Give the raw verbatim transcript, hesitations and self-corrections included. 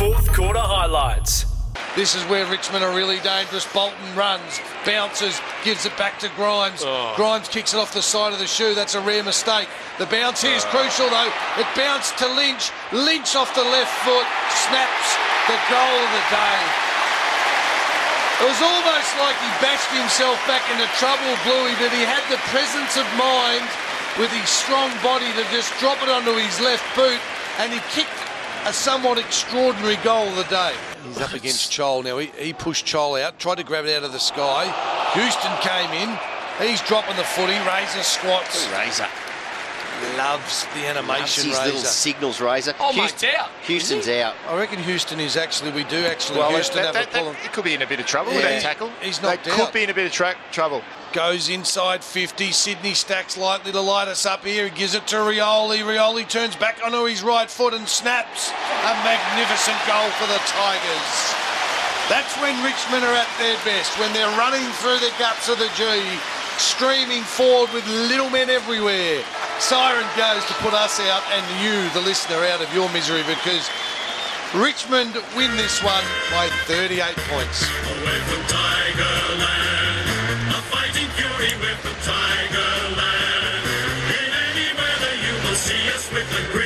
Fourth quarter highlights. This is where Richmond are really dangerous. Bolton runs, bounces, gives it back to Grimes. Oh. Grimes kicks it off the side of the shoe. That's a rare mistake. The bounce here is Oh. crucial, though. It bounced to Lynch. Lynch off the left foot, snaps the goal of the day. It was almost like he bashed himself back into trouble, Bluey, but he had the presence of mind with his strong body to just drop it onto his left boot, and he kicked a somewhat extraordinary goal of the day. He's up against Chol now. He, he pushed Chol out, tried to grab it out of the sky. Houston came in. He's dropping the footy. Razor squats. Razor. Loves the animation, Loves his Razor. little signals, Razor. Almost out. Houston's out. I reckon Houston is actually, we do actually, Well, Houston that, have that, a pull. that, he could be in a bit of trouble Yeah, with that tackle. he's They knocked could out. be in a bit of tra- trouble. Goes inside fifty. Sydney stacks lightly to light us up here. He gives it to Rioli. Rioli turns back onto his right foot and snaps. A magnificent goal for the Tigers. That's when Richmond are at their best, when they're running through the guts of the G, streaming forward with little men everywhere. Siren goes to put us out and you, the listener, out of your misery, because Richmond win this one by thirty-eight points. Away from Tigerland, a fighting fury with the Tigerland. In any weather you will see us with the